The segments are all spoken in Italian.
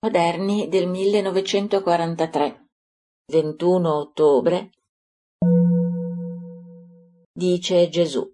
Quaderni del 1943, 21 ottobre, dice Gesù.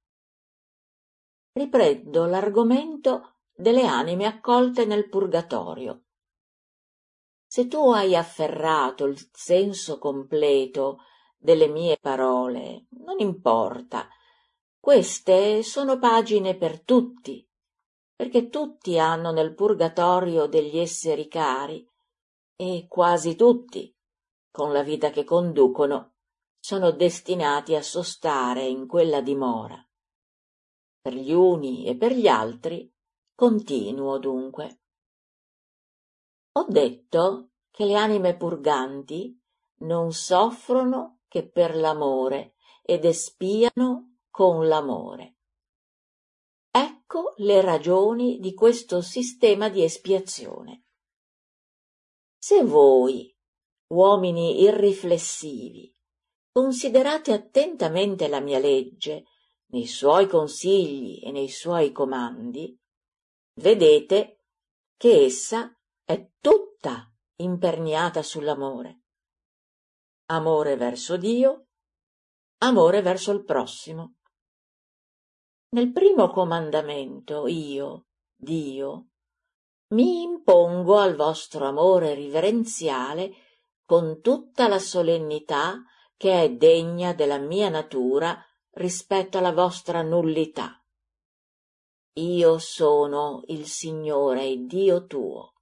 Riprendo l'argomento delle anime accolte nel purgatorio. Se tu hai afferrato il senso completo delle mie parole, non importa. Queste sono pagine per tutti, perché tutti hanno nel purgatorio degli esseri cari e quasi tutti, con la vita che conducono, sono destinati a sostare in quella dimora. Per gli uni e per gli altri continuo dunque. Ho detto che le anime purganti non soffrono che per l'amore ed espiano con l'amore. Ecco le ragioni di questo sistema di espiazione. Se voi, uomini irriflessivi, considerate attentamente la mia legge, nei suoi consigli e nei suoi comandi, vedete che essa è tutta imperniata sull'amore. Amore verso Dio, amore verso il prossimo. Nel primo comandamento io, Dio, mi impongo al vostro amore riverenziale con tutta la solennità che è degna della mia natura rispetto alla vostra nullità. Io sono il Signore e Dio tuo.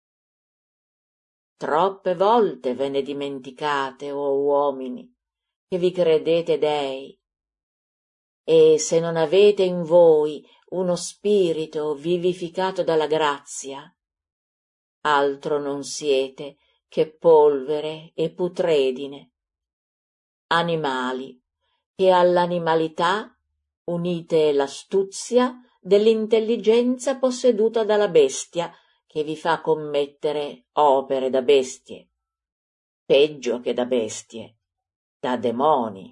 Troppe volte ve ne dimenticate, o uomini, che vi credete dei, e se non avete in voi uno spirito vivificato dalla grazia, altro non siete che polvere e putredine, animali che all'animalità unite l'astuzia dell'intelligenza posseduta dalla bestia che vi fa commettere opere da bestie, peggio che da bestie, da demoni.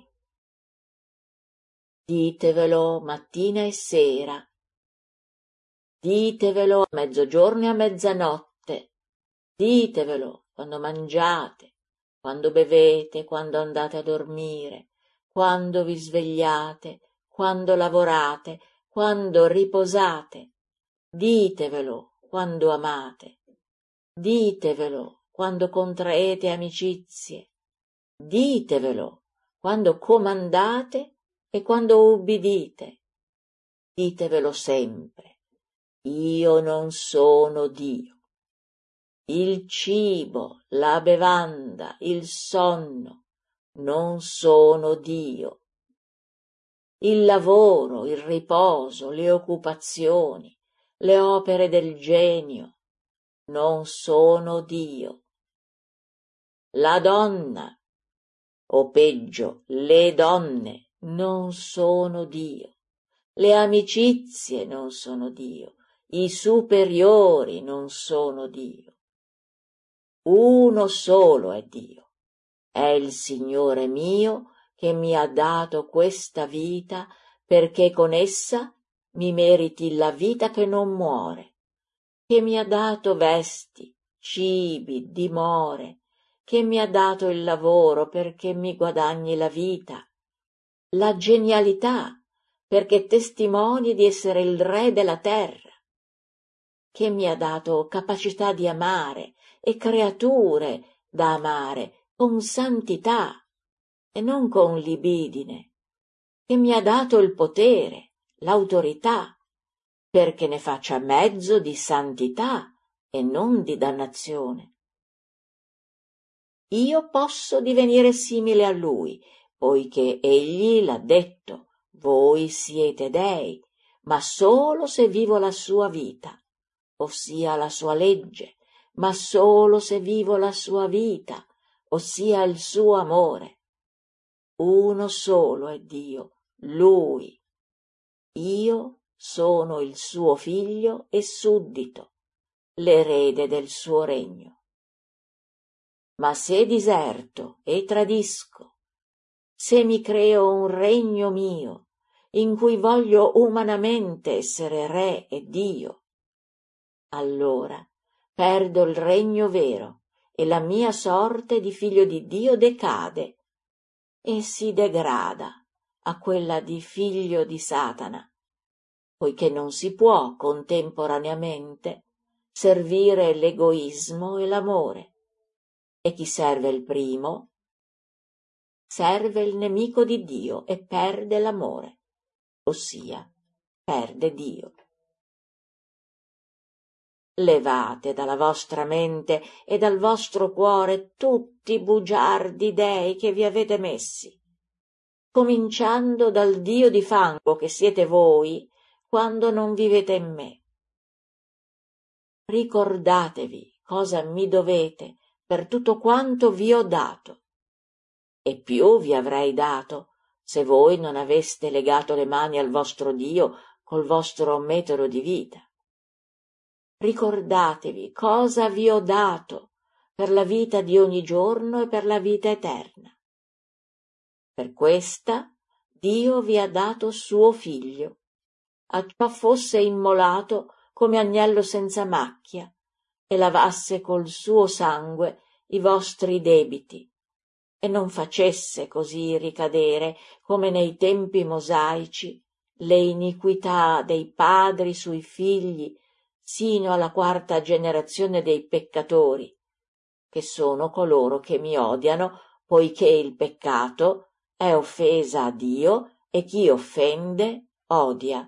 Ditevelo mattina e sera, ditevelo a mezzogiorno e a mezzanotte, ditevelo quando mangiate, quando bevete, quando andate a dormire, quando vi svegliate, quando lavorate, quando riposate, ditevelo quando amate, ditevelo quando contraete amicizie, ditevelo quando comandate e quando ubbidite, ditevelo sempre. Io non sono Dio. Il cibo, la bevanda, il sonno non sono Dio. Il lavoro, il riposo, le occupazioni, le opere del genio non sono Dio. La donna, o peggio, le donne non sono Dio. Le amicizie non sono Dio. I superiori non sono Dio. Uno solo è Dio. È il Signore mio che mi ha dato questa vita perché con essa mi meriti la vita che non muore, che mi ha dato vesti, cibi, dimore, che mi ha dato il lavoro perché mi guadagni la vita, la genialità perché testimoni di essere il re della terra, che mi ha dato capacità di amare e creature da amare con santità e non con libidine, che mi ha dato il potere, l'autorità, perché ne faccia mezzo di santità e non di dannazione. Io posso divenire simile a lui, poiché egli l'ha detto, voi siete dei, ma solo se vivo la sua vita, ossia la sua legge, ma solo se vivo la sua vita, ossia il suo amore. Uno solo è Dio, Lui. Io sono il suo figlio e suddito, l'erede del suo regno. Ma se diserto e tradisco, se mi creo un regno mio, in cui voglio umanamente essere re e Dio, allora perdo il regno vero e la mia sorte di figlio di Dio decade e si degrada a quella di figlio di Satana, poiché non si può contemporaneamente servire l'egoismo e l'amore, e chi serve il primo serve il nemico di Dio e perde l'amore, ossia perde Dio. Levate dalla vostra mente e dal vostro cuore tutti i bugiardi dei che vi avete messi, cominciando dal Dio di fango che siete voi quando non vivete in me. Ricordatevi cosa mi dovete per tutto quanto vi ho dato, e più vi avrei dato se voi non aveste legato le mani al vostro Dio col vostro metodo di vita. Ricordatevi cosa vi ho dato per la vita di ogni giorno e per la vita eterna. Per questa Dio vi ha dato suo figlio, acciò fosse immolato come agnello senza macchia e lavasse col suo sangue i vostri debiti e non facesse così ricadere, come nei tempi mosaici, le iniquità dei padri sui figli sino alla quarta generazione dei peccatori, che sono coloro che mi odiano, poiché il peccato è offesa a Dio e chi offende odia.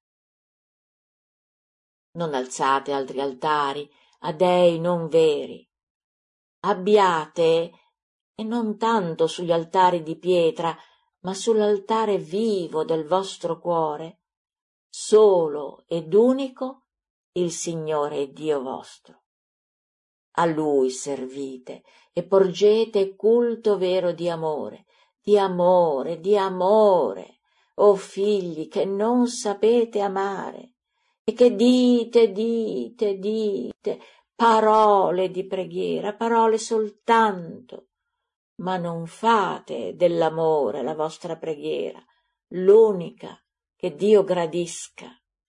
Non alzate altri altari a dei non veri. Abbiate, e non tanto sugli altari di pietra, ma sull'altare vivo del vostro cuore, solo ed unico il Signore Dio vostro. A Lui servite e porgete culto vero di amore, di amore, di amore, o figli che non sapete amare e che dite parole di preghiera, parole soltanto, ma non fate dell'amore la vostra preghiera, l'unica che Dio gradisca.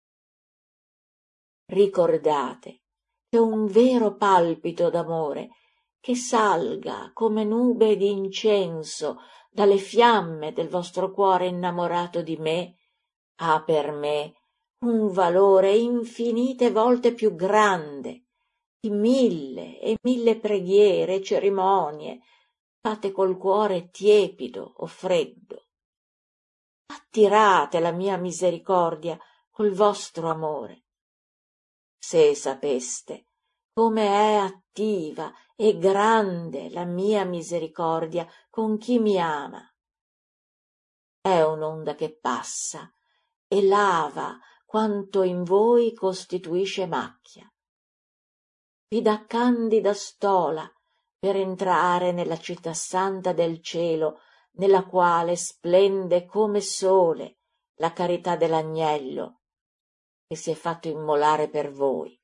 Ricordate che un vero palpito d'amore che salga come nube di incenso dalle fiamme del vostro cuore innamorato di me ha per me un valore infinite volte più grande di 1000 e 1000 preghiere e cerimonie fatte col cuore tiepido o freddo. Attirate la mia misericordia col vostro amore. Se sapeste come è attiva e grande la mia misericordia con chi mi ama. È un'onda che passa e lava quanto in voi costituisce macchia. Vi dà candida stola per entrare nella città santa del cielo, nella quale splende come sole la carità dell'agnello che si è fatto immolare per voi.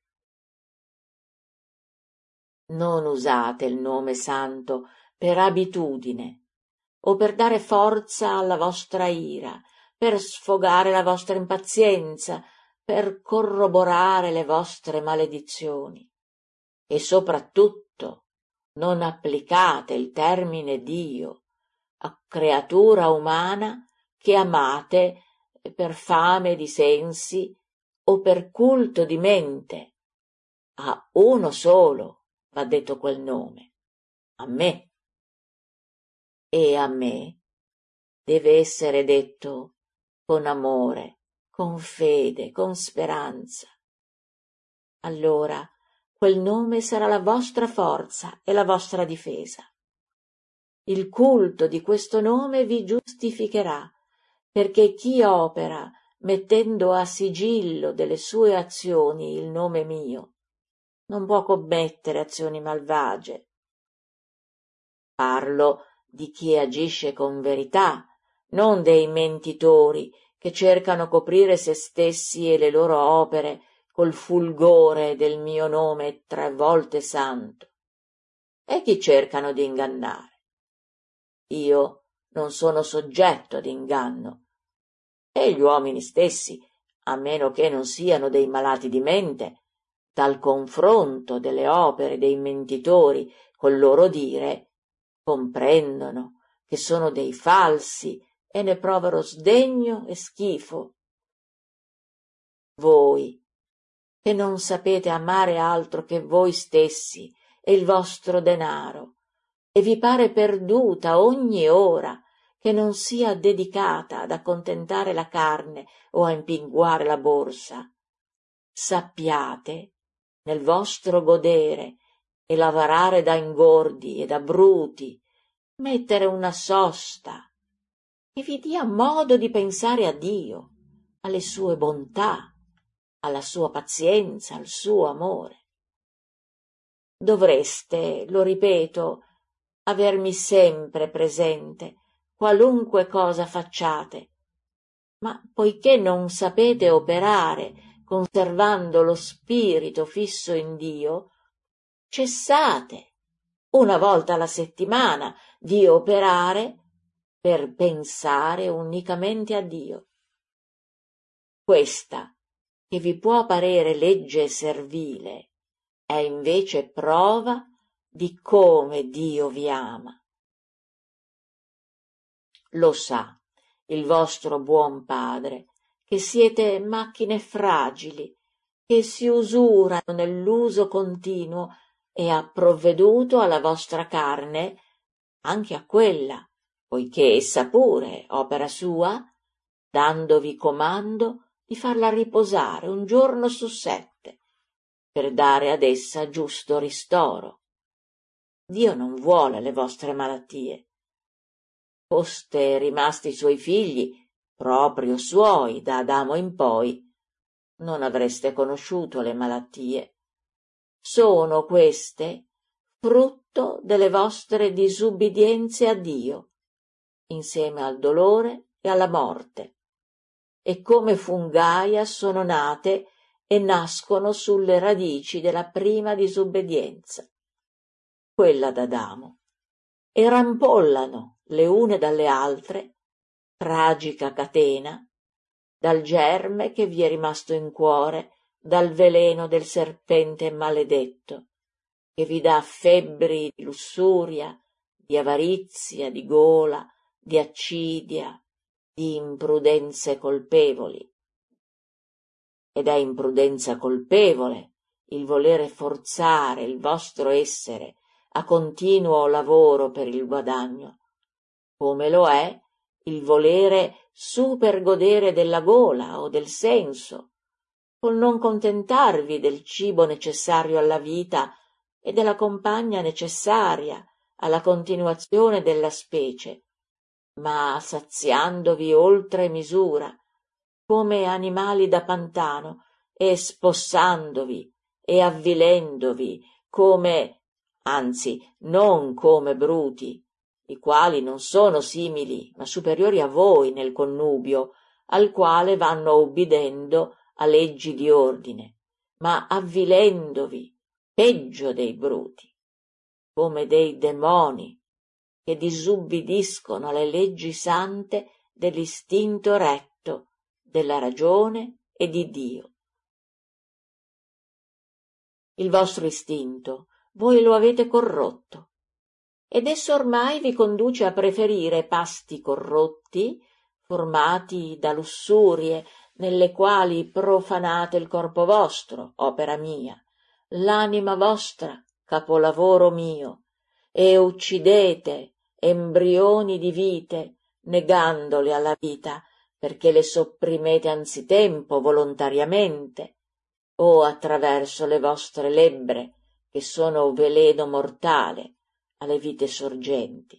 Non usate il nome santo per abitudine o per dare forza alla vostra ira, per sfogare la vostra impazienza, per corroborare le vostre maledizioni. E soprattutto non applicate il termine Dio a creatura umana che amate per fame di sensi o per culto di mente. A uno solo va detto quel nome, a me. E a me deve essere detto con amore, con fede, con speranza. Allora quel nome sarà la vostra forza e la vostra difesa. Il culto di questo nome vi giustificherà, perché chi opera mettendo a sigillo delle sue azioni il nome mio non può commettere azioni malvagie. Parlo di chi agisce con verità, non dei mentitori che cercano coprire se stessi e le loro opere col fulgore del mio nome 3 volte santo, e chi cercano di ingannare. Io non sono soggetto ad inganno, e gli uomini stessi, a meno che non siano dei malati di mente, dal confronto delle opere dei mentitori col loro dire, comprendono che sono dei falsi e ne provano sdegno e schifo. Voi, che non sapete amare altro che voi stessi e il vostro denaro, e vi pare perduta ogni ora che non sia dedicata ad accontentare la carne o a impinguare la borsa, sappiate, nel vostro godere e lavorare da ingordi e da bruti, mettere una sosta che vi dia modo di pensare a Dio, alle sue bontà, alla sua pazienza, al suo amore. Dovreste, lo ripeto, avermi sempre presente, qualunque cosa facciate, ma poiché non sapete operare conservando lo spirito fisso in Dio, cessate una volta alla settimana di operare per pensare unicamente a Dio. Questa, che vi può parere legge servile, è invece prova di come Dio vi ama. Lo sa il vostro buon Padre che siete macchine fragili, che si usurano nell'uso continuo, e ha provveduto alla vostra carne, anche a quella, poiché essa pure opera sua, dandovi comando di farla riposare un giorno su 7, per dare ad essa giusto ristoro. Dio non vuole le vostre malattie. Foste rimasti suoi figli, proprio suoi da Adamo in poi, non avreste conosciuto le malattie. Sono queste frutto delle vostre disubbidienze a Dio, insieme al dolore e alla morte, e come fungaia sono nate e nascono sulle radici della prima disobbedienza, quella d'Adamo, e rampollano le une dalle altre, tragica catena, dal germe che vi è rimasto in cuore, dal veleno del serpente maledetto, che vi dà febbri di lussuria, di avarizia, di gola, di accidia, di imprudenze colpevoli. Ed è imprudenza colpevole il volere forzare il vostro essere a continuo lavoro per il guadagno, come lo è il volere supergodere della gola o del senso, col non contentarvi del cibo necessario alla vita e della compagna necessaria alla continuazione della specie, ma saziandovi oltre misura, come animali da pantano, e spossandovi e avvilendovi come, anzi non come bruti, i quali non sono simili ma superiori a voi nel connubio, al quale vanno ubbidendo a leggi di ordine, ma avvilendovi peggio dei bruti, come dei demoni che disubbidiscono alle leggi sante dell'istinto retto, della ragione e di Dio. Il vostro istinto voi lo avete corrotto, ed esso ormai vi conduce a preferire pasti corrotti, formati da lussurie, nelle quali profanate il corpo vostro, opera mia, l'anima vostra, capolavoro mio, e uccidete embrioni di vite, negandole alla vita, perché le sopprimete anzitempo volontariamente, o attraverso le vostre lebbre, che sono veleno mortale alle vite sorgenti.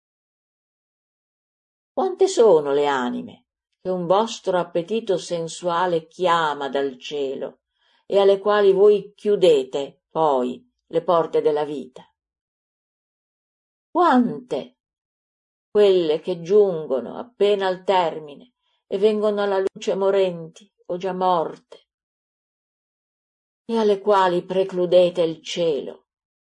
Quante sono le anime che un vostro appetito sensuale chiama dal cielo e alle quali voi chiudete poi le porte della vita? Quante quelle che giungono appena al termine e vengono alla luce morenti o già morte, e alle quali precludete il cielo?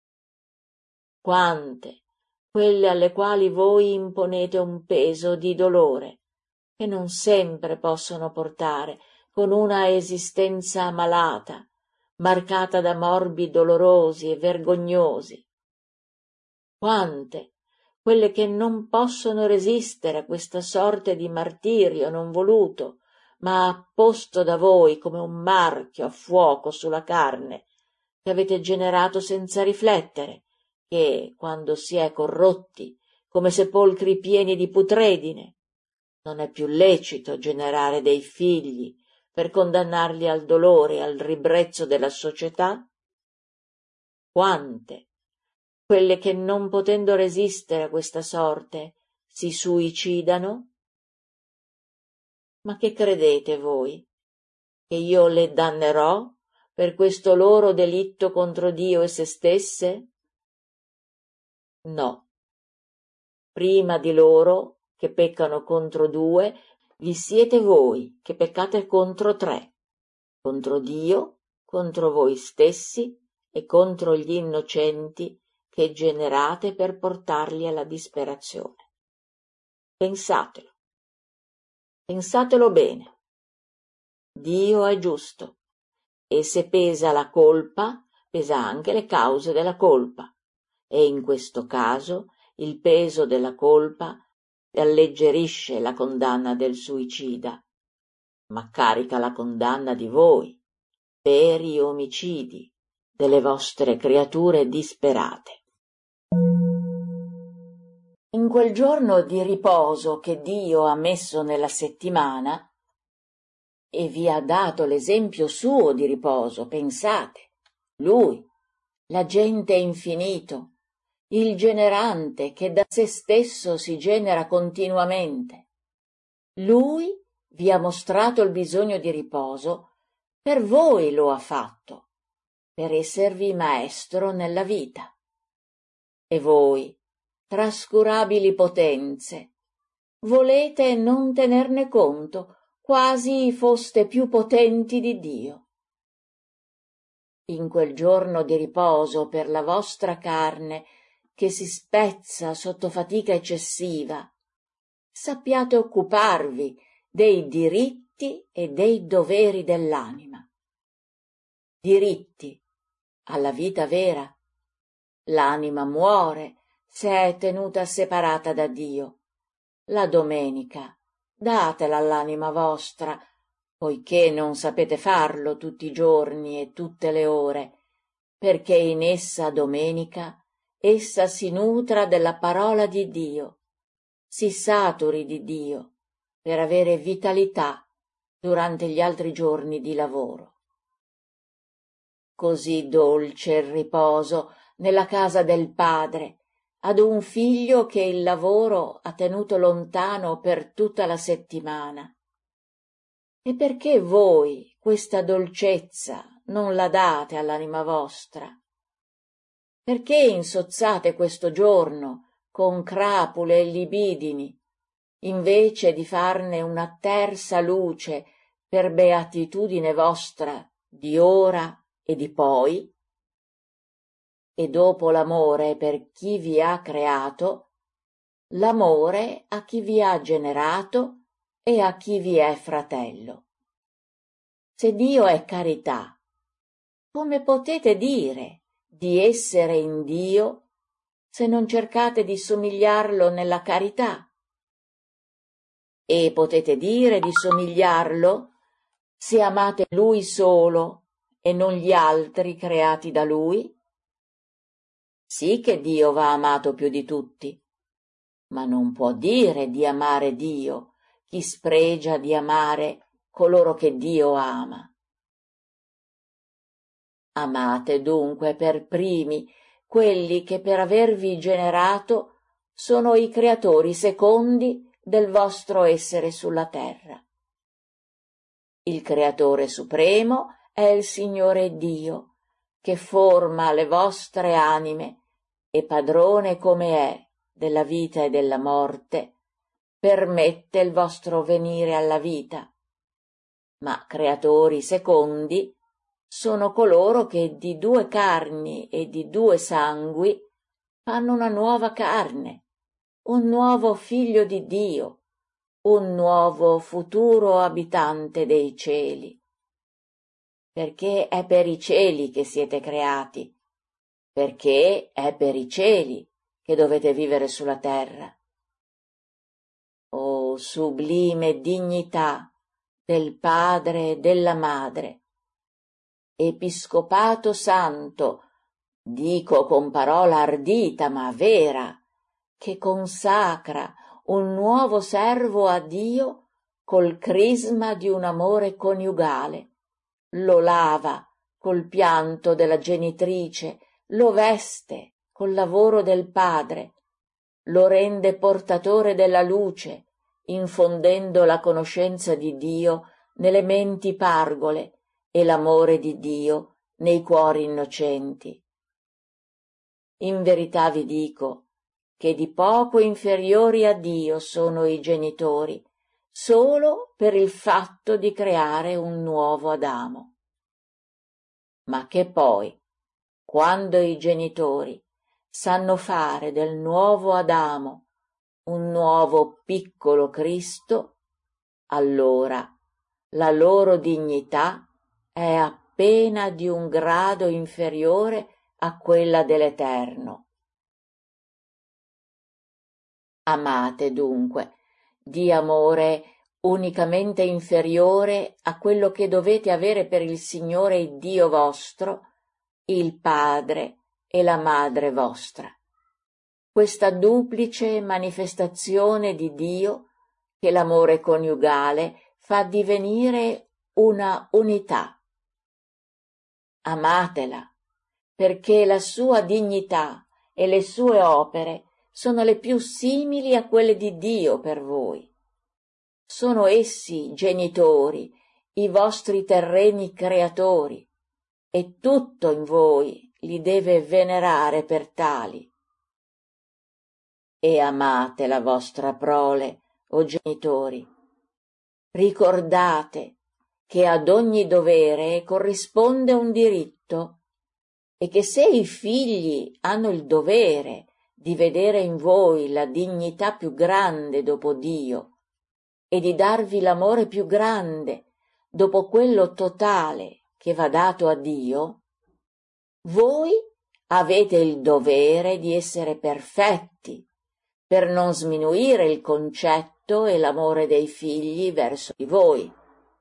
Quante quelle alle quali voi imponete un peso di dolore che non sempre possono portare, con una esistenza malata, marcata da morbi dolorosi e vergognosi. Quante quelle che non possono resistere a questa sorte di martirio non voluto, ma apposto da voi come un marchio a fuoco sulla carne, che avete generato senza riflettere, che, quando si è corrotti, come sepolcri pieni di putredine, non è più lecito generare dei figli per condannarli al dolore e al ribrezzo della società? Quante quelle che, non potendo resistere a questa sorte, si suicidano? Ma che credete voi? Che io le dannerò per questo loro delitto contro Dio e se stesse? No. Prima di loro, che peccano contro due, vi siete voi, che peccate contro tre, contro Dio, contro voi stessi e contro gli innocenti che generate per portarli alla disperazione. Pensatelo. Pensatelo bene. Dio è giusto, e se pesa la colpa, pesa anche le cause della colpa, e in questo caso il peso della colpa alleggerisce la condanna del suicida, ma carica la condanna di voi, veri omicidi, delle vostre creature disperate. In quel giorno di riposo che Dio ha messo nella settimana, e vi ha dato l'esempio suo di riposo, pensate, Lui, l'agente infinito, il generante che da se stesso si genera continuamente. Lui vi ha mostrato il bisogno di riposo, per voi lo ha fatto, per esservi maestro nella vita. E voi, trascurabili potenze, volete non tenerne conto, quasi foste più potenti di Dio. In quel giorno di riposo per la vostra carne, che si spezza sotto fatica eccessiva, sappiate occuparvi dei diritti e dei doveri dell'anima. Diritti alla vita vera. L'anima muore se è tenuta separata da Dio. La domenica datela all'anima vostra, poiché non sapete farlo tutti i giorni e tutte le ore, perché in essa domenica essa si nutra della parola di Dio, si saturi di Dio, per avere vitalità durante gli altri giorni di lavoro. Così dolce il riposo nella casa del Padre ad un figlio che il lavoro ha tenuto lontano per tutta la settimana. E perché voi questa dolcezza non la date all'anima vostra? Perché insozzate questo giorno con crapule e libidini, invece di farne una terza luce per beatitudine vostra di ora e di poi? E dopo l'amore per chi vi ha creato, l'amore a chi vi ha generato e a chi vi è fratello. Se Dio è carità, come potete dire di essere in Dio se non cercate di somigliarlo nella carità? E potete dire di somigliarlo se amate Lui solo e non gli altri creati da Lui? Sì che Dio va amato più di tutti, ma non può dire di amare Dio chi spregia di amare coloro che Dio ama. Amate dunque per primi quelli che per avervi generato sono i creatori secondi del vostro essere sulla terra. Il Creatore Supremo è il Signore Dio, che forma le vostre anime e padrone come è della vita e della morte, permette il vostro venire alla vita. Ma creatori secondi sono coloro che di due carni e di due sangui fanno una nuova carne, un nuovo figlio di Dio, un nuovo futuro abitante dei cieli. perché è per i cieli che siete creati, perché è per i cieli che dovete vivere sulla terra. O sublime dignità del padre e della madre! Episcopato santo, dico con parola ardita ma vera, che consacra un nuovo servo a Dio col crisma di un amore coniugale, lo lava col pianto della genitrice, lo veste col lavoro del padre, lo rende portatore della luce, infondendo la conoscenza di Dio nelle menti pargole e l'amore di Dio nei cuori innocenti. In verità vi dico che di poco inferiori a Dio sono i genitori, solo per il fatto di creare un nuovo Adamo. Ma che poi, quando i genitori sanno fare del nuovo Adamo un nuovo piccolo Cristo, allora la loro dignità è appena di un grado inferiore a quella dell'Eterno. Amate dunque, di amore unicamente inferiore a quello che dovete avere per il Signore Dio vostro, il Padre e la Madre vostra. Questa duplice manifestazione di Dio che l'amore coniugale fa divenire una unità. Amatela, perché la sua dignità e le sue opere sono le più simili a quelle di Dio per voi. Sono essi genitori, i vostri terreni creatori, e tutto in voi li deve venerare per tali. E amate la vostra prole, o genitori. Ricordate che ad ogni dovere corrisponde un diritto e che se i figli hanno il dovere di vedere in voi la dignità più grande dopo Dio e di darvi l'amore più grande dopo quello totale che va dato a Dio, voi avete il dovere di essere perfetti per non sminuire il concetto e l'amore dei figli verso di voi.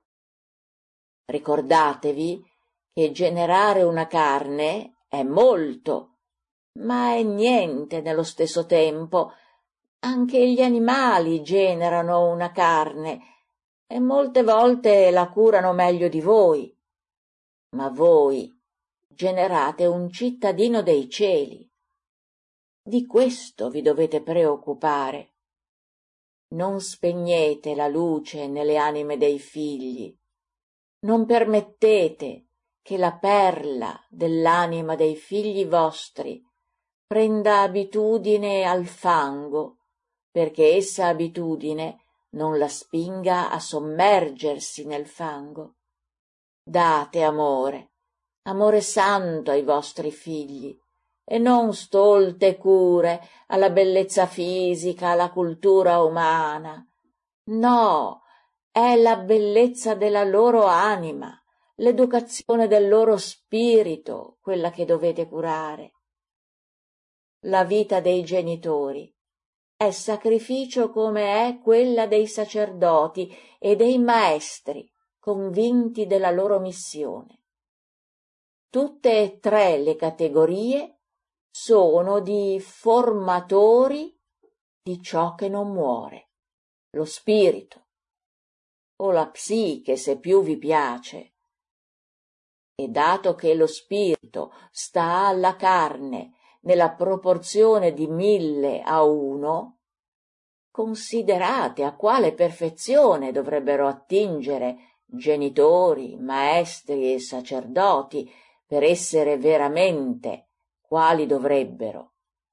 Ricordatevi che generare una carne è molto, ma è niente nello stesso tempo. Anche gli animali generano una carne e molte volte la curano meglio di voi, ma voi generate un cittadino dei cieli. Di questo vi dovete preoccupare. Non spegnete la luce nelle anime dei figli. Non permettete che la perla dell'anima dei figli vostri prenda abitudine al fango, perché essa abitudine non la spinga a sommergersi nel fango. Date amore, amore santo ai vostri figli, e non stolte cure alla bellezza fisica, alla cultura umana. No, è la bellezza della loro anima, l'educazione del loro spirito, quella che dovete curare. La vita dei genitori è sacrificio come è quella dei sacerdoti e dei maestri, convinti della loro missione. Tutte e tre le categorie sono di formatori di ciò che non muore, lo spirito, o la psiche se più vi piace. E dato che lo spirito sta alla carne nella proporzione di 1000:1, considerate a quale perfezione dovrebbero attingere genitori, maestri e sacerdoti per essere veramente quali dovrebbero.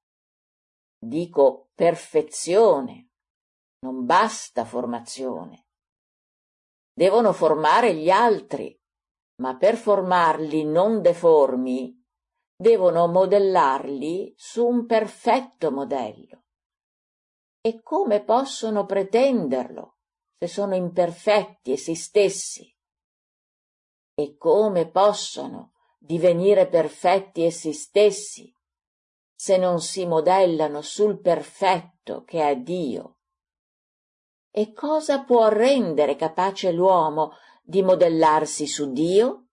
Dico perfezione, non basta formazione. Devono formare gli altri, ma per formarli non deformi, devono modellarli su un perfetto modello. E come possono pretenderlo se sono imperfetti essi stessi? E come possono divenire perfetti essi stessi se non si modellano sul perfetto che è Dio? E cosa può rendere capace l'uomo di modellarsi su Dio?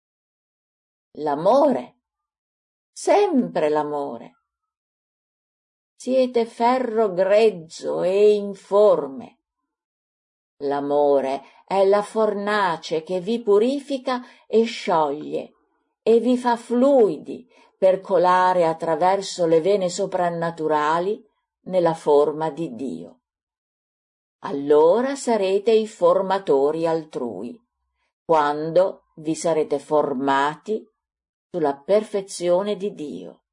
L'amore, sempre l'amore. Siete ferro grezzo e informe. L'amore è la fornace che vi purifica e scioglie e vi fa fluidi per colare attraverso le vene soprannaturali nella forma di Dio. Allora sarete i formatori altrui, quando vi sarete formati sulla perfezione di Dio.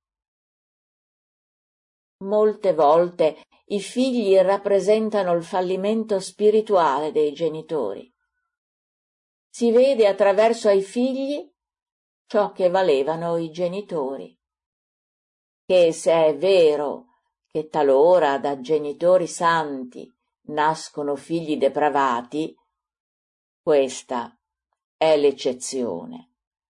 Molte volte i figli rappresentano il fallimento spirituale dei genitori. Si vede attraverso ai figli ciò che valevano i genitori. Che se è vero che talora da genitori santi nascono figli depravati, questa è l'eccezione.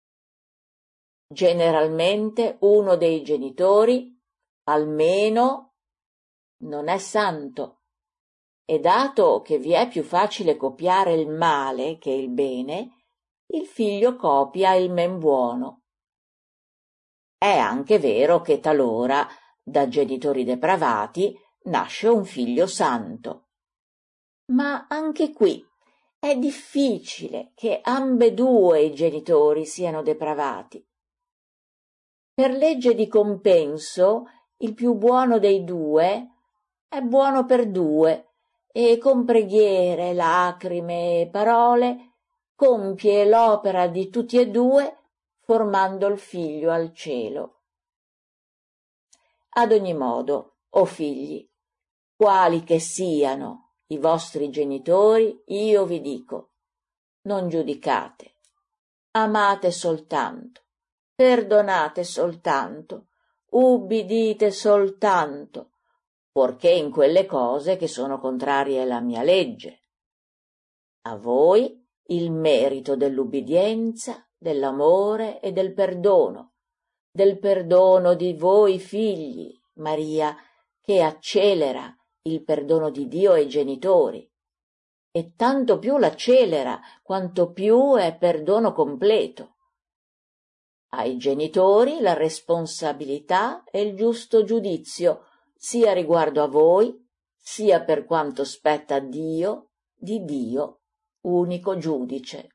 Generalmente uno dei genitori, almeno, non è santo, e dato che vi è più facile copiare il male che il bene, il figlio copia il men buono. È anche vero che talora, da genitori depravati, nasce un figlio santo. Ma anche qui è difficile che ambedue i genitori siano depravati. Per legge di compenso, il più buono dei due è buono per due e con preghiere, lacrime e parole compie l'opera di tutti e due formando il figlio al cielo. Ad ogni modo, o figli, quali che siano i vostri genitori, io vi dico, non giudicate, amate soltanto, perdonate soltanto, ubbidite soltanto, purché in quelle cose che sono contrarie alla mia legge. A voi il merito dell'ubbidienza, dell'amore e del perdono di voi figli, Maria, che accelera il perdono di Dio ai genitori, e tanto più l'accelera quanto più è perdono completo. Ai genitori la responsabilità e il giusto giudizio, sia riguardo a voi, sia per quanto spetta a Dio, di Dio, unico giudice.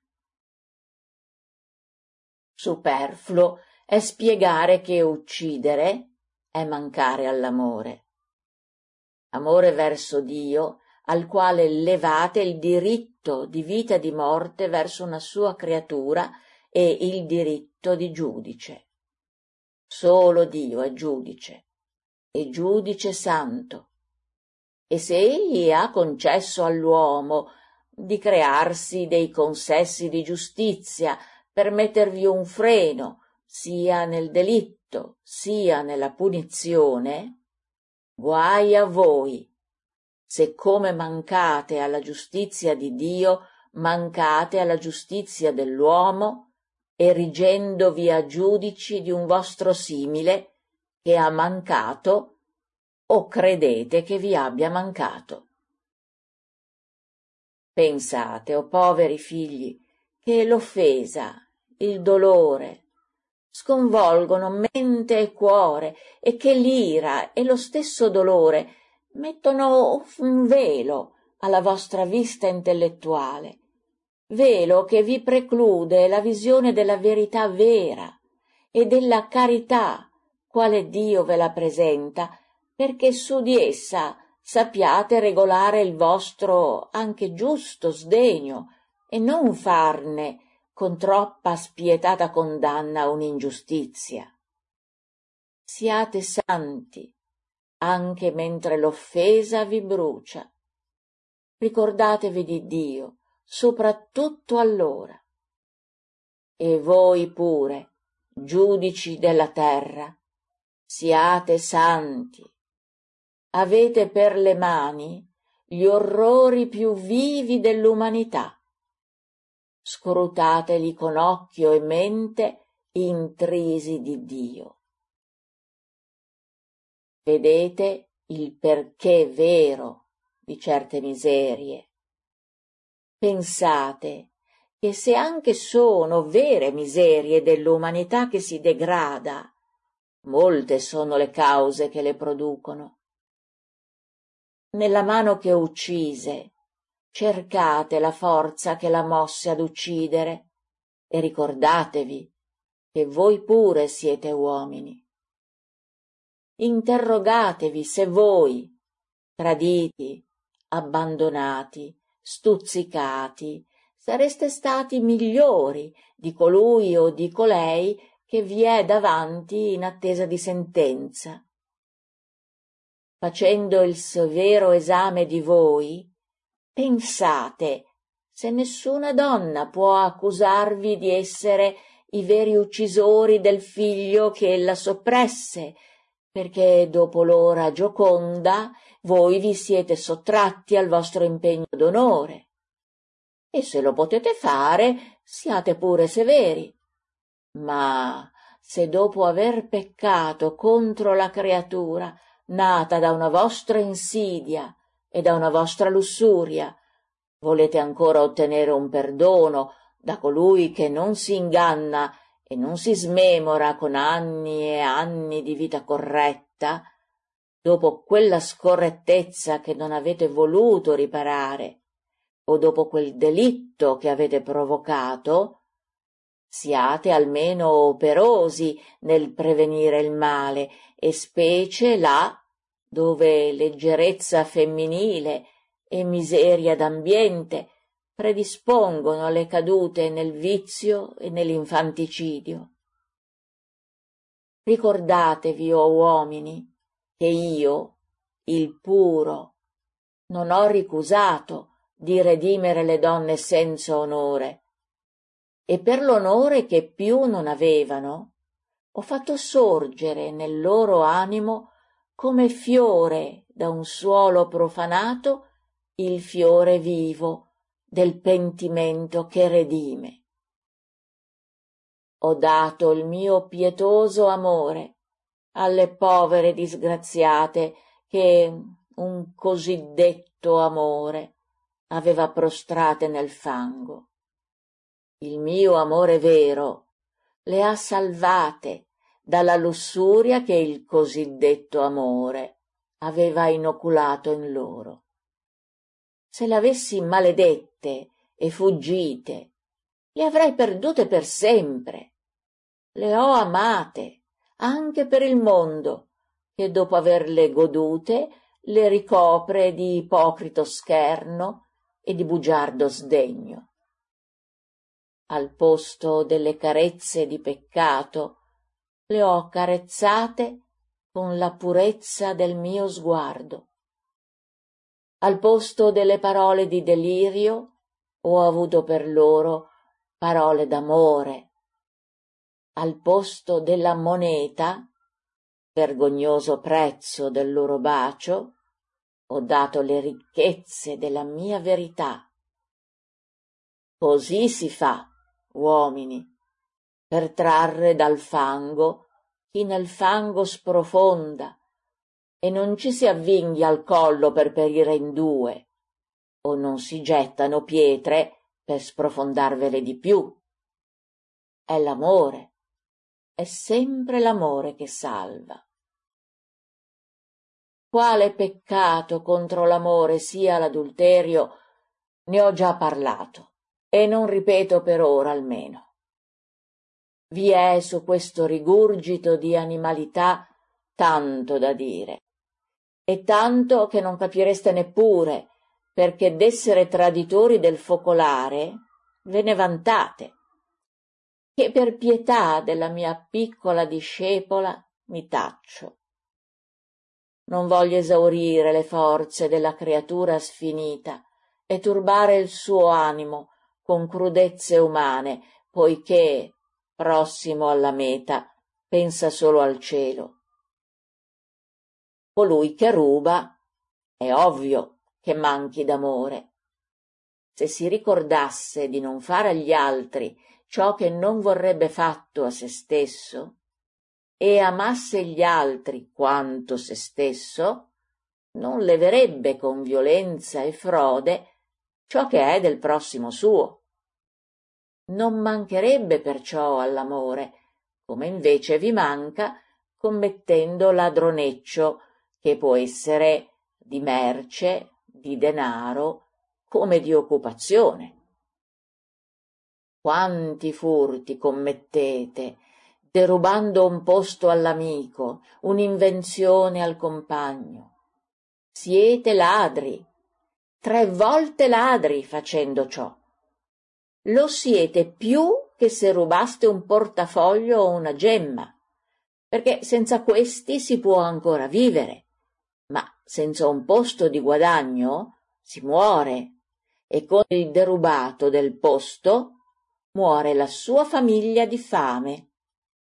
Superfluo è spiegare che uccidere è mancare all'amore. Amore verso Dio, al quale levate il diritto di vita e di morte verso una sua creatura e il diritto di giudice. Solo Dio è giudice, e giudice santo. E se egli ha concesso all'uomo di crearsi dei consessi di giustizia per mettervi un freno, sia nel delitto, sia nella punizione, guai a voi, se come mancate alla giustizia di Dio, mancate alla giustizia dell'uomo, erigendovi a giudici di un vostro simile che ha mancato o credete che vi abbia mancato. Pensate, o poveri figli, che l'offesa, il dolore, sconvolgono mente e cuore e che l'ira e lo stesso dolore mettono un velo alla vostra vista intellettuale, velo che vi preclude la visione della verità vera e della carità, quale Dio ve la presenta, perché su di essa sappiate regolare il vostro anche giusto sdegno e non farne con troppa spietata condanna un'ingiustizia. Siate santi, anche mentre l'offesa vi brucia. Ricordatevi di Dio, soprattutto allora. E voi pure, giudici della terra, siate santi. Avete per le mani gli orrori più vivi dell'umanità. scrutateli con occhio e mente intrisi di Dio. Vedete il perché vero di certe miserie. Pensate che se anche sono vere miserie dell'umanità che si degrada, molte sono le cause che le producono. Nella mano che uccise, cercate la forza che la mosse ad uccidere e ricordatevi che voi pure siete uomini. Interrogatevi se voi, traditi, abbandonati, stuzzicati, sareste stati migliori di colui o di colei che vi è davanti in attesa di sentenza. Facendo il severo esame di voi, pensate se nessuna donna può accusarvi di essere i veri uccisori del figlio che ella soppresse, perché dopo l'ora gioconda voi vi siete sottratti al vostro impegno d'onore. E se lo potete fare, siate pure severi. Ma se dopo aver peccato contro la creatura nata da una vostra insidia e da una vostra lussuria, volete ancora ottenere un perdono da colui che non si inganna e non si smemora con anni e anni di vita corretta, dopo quella scorrettezza che non avete voluto riparare, o dopo quel delitto che avete provocato, siate almeno operosi nel prevenire il male, e specie là dove leggerezza femminile e miseria d'ambiente predispongono alle cadute nel vizio e nell'infanticidio. Ricordatevi, o uomini, che io, il puro, non ho ricusato di redimere le donne senza onore, e per l'onore che più non avevano, ho fatto sorgere nel loro animo come fiore da un suolo profanato il fiore vivo del pentimento che redime. Ho dato il mio pietoso amore alle povere disgraziate che un cosiddetto amore aveva prostrate nel fango. Il mio amore vero le ha salvate dalla lussuria che il cosiddetto amore aveva inoculato in loro. Se le avessi maledette e fuggite, le avrei perdute per sempre. Le ho amate anche per il mondo, che dopo averle godute le ricopre di ipocrito scherno e di bugiardo sdegno. Al posto delle carezze di peccato, le ho carezzate con la purezza del mio sguardo. Al posto delle parole di delirio, ho avuto per loro parole d'amore. Al posto della moneta, vergognoso prezzo del loro bacio, ho dato le ricchezze della mia verità. Così si fa, uomini, per trarre dal fango chi nel fango sprofonda e non ci si avvinghi al collo per perire in due, o non si gettano pietre per sprofondarvele di più. È l'amore, è sempre l'amore che salva. Quale peccato contro l'amore sia l'adulterio, ne ho già parlato e non ripeto per ora almeno. Vi è su questo rigurgito di animalità tanto da dire, e tanto che non capireste neppure, perché d'essere traditori del focolare ve ne vantate, che per pietà della mia piccola discepola mi taccio. Non voglio esaurire le forze della creatura sfinita e turbare il suo animo con crudezze umane, poiché, prossimo alla meta, pensa solo al cielo. Colui che ruba è ovvio che manchi d'amore. se si ricordasse di non fare agli altri ciò che non vorrebbe fatto a se stesso e amasse gli altri quanto se stesso, non leverebbe con violenza e frode ciò che è del prossimo suo. Non mancherebbe perciò all'amore, come invece vi manca commettendo ladroneccio, che può essere di merce, di denaro, come di occupazione. Quanti furti commettete, derubando un posto all'amico, un'invenzione al compagno. Siete ladri, 3 volte ladri facendo ciò. Lo siete più che se rubaste un portafoglio o una gemma, perché senza questi si può ancora vivere, ma senza un posto di guadagno si muore, e con il derubato del posto muore la sua famiglia di fame.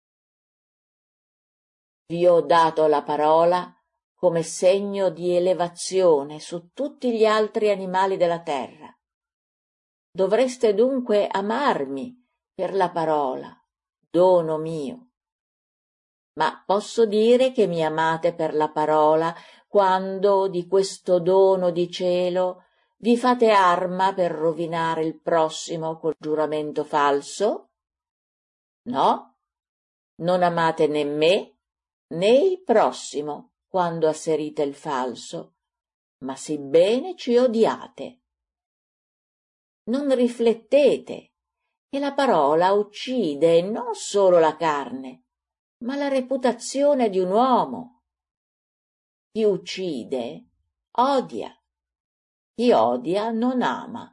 Vi ho dato la parola come segno di elevazione su tutti gli altri animali della terra. Dovreste dunque amarmi per la parola, dono mio. Ma posso dire che mi amate per la parola quando di questo dono di cielo vi fate arma per rovinare il prossimo col giuramento falso? No, non amate né me né il prossimo quando asserite il falso, ma sibbene ci odiate. Non riflettete che la parola uccide non solo la carne, ma la reputazione di un uomo. Chi uccide odia, chi odia non ama.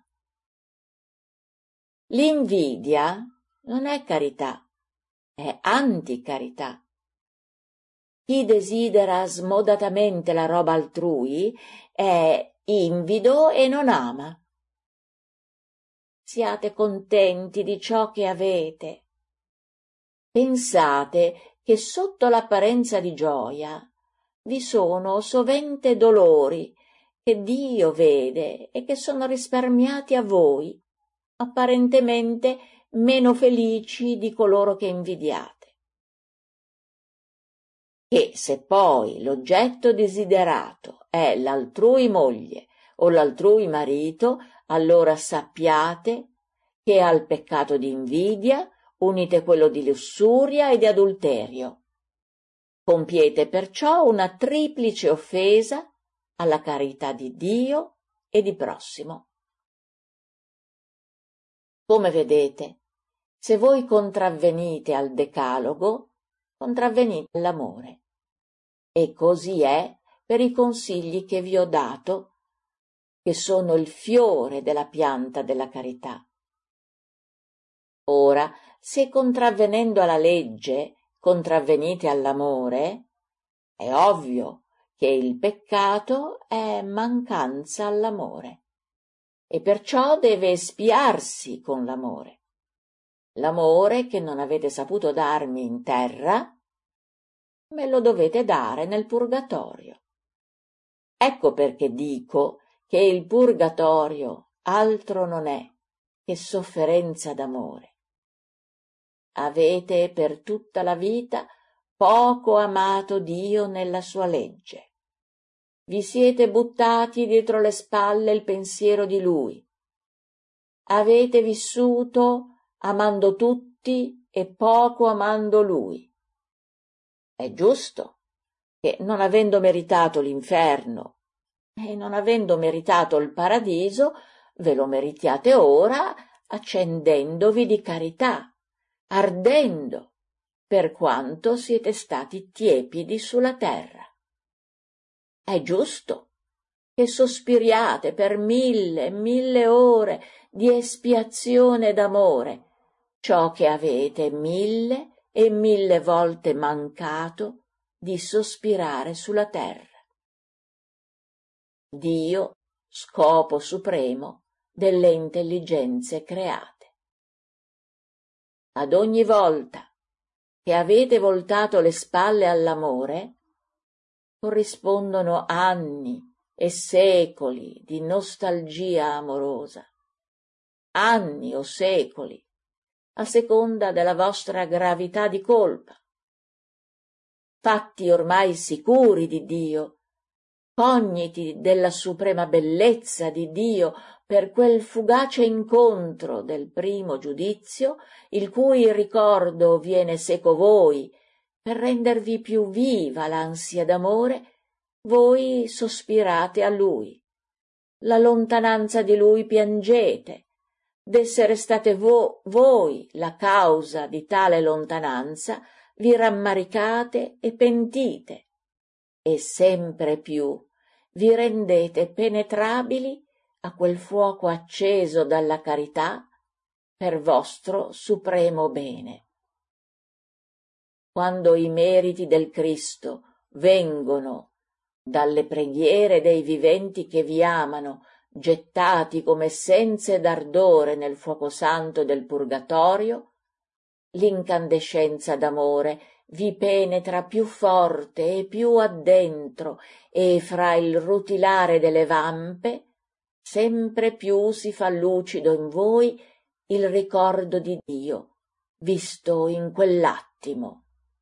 L'invidia non è carità, è anticarità. Chi desidera smodatamente la roba altrui è invido e non ama. Siate contenti di ciò che avete. Pensate che sotto l'apparenza di gioia vi sono sovente dolori che Dio vede e che sono risparmiati a voi, apparentemente meno felici di coloro che invidiate. E se poi l'oggetto desiderato è l'altrui moglie o l'altrui marito, allora sappiate che al peccato di invidia unite quello di lussuria e di adulterio. Compiete perciò una triplice offesa alla carità di Dio e di prossimo. Come vedete, se voi contravvenite al decalogo, contravvenite all'amore. E così è per i consigli che vi ho dato, che sono il fiore della pianta della carità. Ora, se contravvenendo alla legge contravvenite all'amore, è ovvio che il peccato è mancanza all'amore, e perciò deve espiarsi con l'amore. L'amore che non avete saputo darmi in terra, me lo dovete dare nel purgatorio. Ecco perché dico che il purgatorio altro non è che sofferenza d'amore. Avete per tutta la vita poco amato Dio nella sua legge. Vi siete buttati dietro le spalle il pensiero di Lui. Avete vissuto amando tutti e poco amando Lui. È giusto che, non avendo meritato l'inferno e non avendo meritato il paradiso, ve lo meritiate ora accendendovi di carità, ardendo, per quanto siete stati tiepidi sulla terra. È giusto che sospiriate per 1000 ore di espiazione d'amore, ciò che avete 1000 volte mancato di sospirare sulla terra. Dio, scopo supremo delle intelligenze create. Ad ogni volta che avete voltato le spalle all'amore, corrispondono anni e secoli di nostalgia amorosa, anni o secoli, a seconda della vostra gravità di colpa. Fatti ormai sicuri di Dio, cogniti della suprema bellezza di Dio per quel fugace incontro del primo giudizio, il cui ricordo viene seco voi, per rendervi più viva l'ansia d'amore, voi sospirate a Lui. La lontananza di Lui piangete, d'essere state voi la causa di tale lontananza, vi rammaricate e pentite, e sempre più vi rendete penetrabili a quel fuoco acceso dalla carità per vostro supremo bene. Quando i meriti del Cristo vengono dalle preghiere dei viventi che vi amano, gettati come essenze d'ardore nel fuoco santo del purgatorio, l'incandescenza d'amore vi penetra più forte e più addentro, e fra il rutilare delle vampe sempre più si fa lucido in voi il ricordo di Dio, visto in quell'attimo.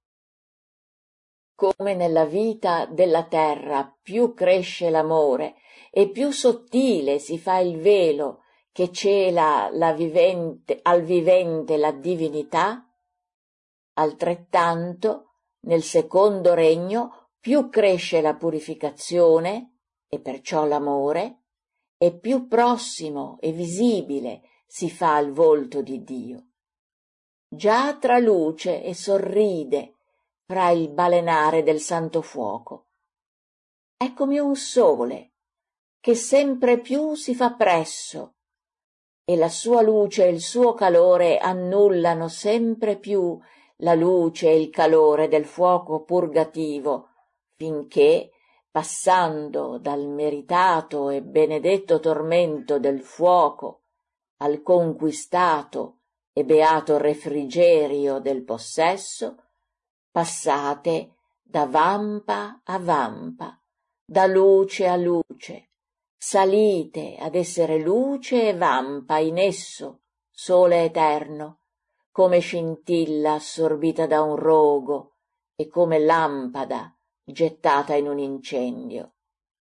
Come nella vita della terra più cresce l'amore e più sottile si fa il velo che cela al vivente la divinità, altrettanto nel secondo regno più cresce la purificazione, e perciò l'amore, e più prossimo e visibile si fa il volto di Dio. Già traluce e sorride fra il balenare del santo fuoco. È come un sole che sempre più si fa presso, e la sua luce e il suo calore annullano sempre più la luce e il calore del fuoco purgativo, finché, passando dal meritato e benedetto tormento del fuoco al conquistato e beato refrigerio del possesso, passate da vampa a vampa, da luce a luce, salite ad essere luce e vampa in esso, sole eterno, come scintilla assorbita da un rogo e come lampada gettata in un incendio.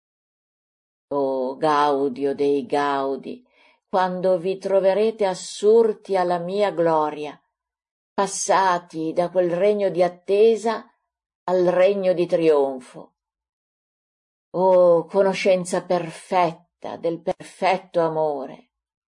O gaudio dei gaudi, quando vi troverete assurti alla mia gloria, passati da quel regno di attesa al regno di trionfo. O conoscenza perfetta del perfetto amore!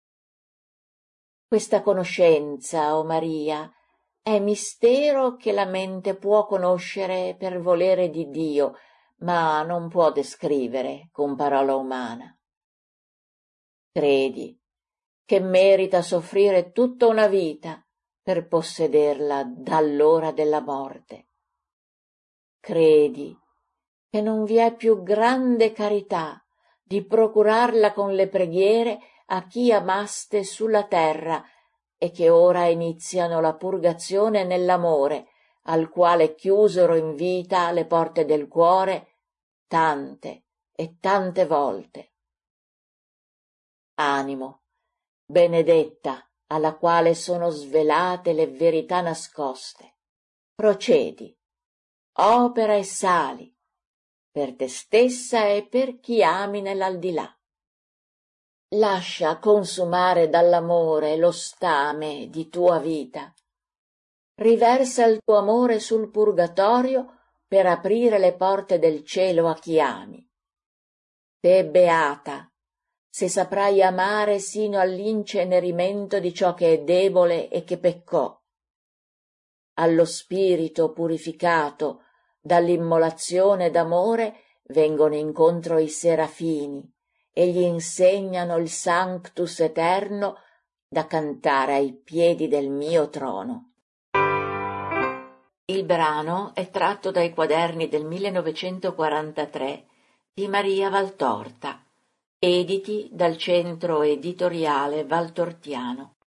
Questa conoscenza, o Maria, è mistero che la mente può conoscere per volere di Dio, ma non può descrivere con parola umana. Credi che merita soffrire tutta una vita per possederla dall'ora della morte. Credi che non vi è più grande carità di procurarla con le preghiere a chi amaste sulla terra e che ora iniziano la purgazione nell'amore, al quale chiusero in vita le porte del cuore tante e tante volte. Animo, benedetta, alla quale sono svelate le verità nascoste, procedi, opera e sali, per te stessa e per chi ami nell'aldilà. Lascia consumare dall'amore lo stame di tua vita. Riversa il tuo amore sul purgatorio per aprire le porte del cielo a chi ami. Te beata, se saprai amare sino all'incenerimento di ciò che è debole e che peccò. Allo spirito purificato dall'immolazione d'amore vengono incontro i serafini e gli insegnano il Sanctus eterno da cantare ai piedi del mio trono. Il brano è tratto dai quaderni del 1943 di Maria Valtorta, editi dal Centro Editoriale Valtortiano.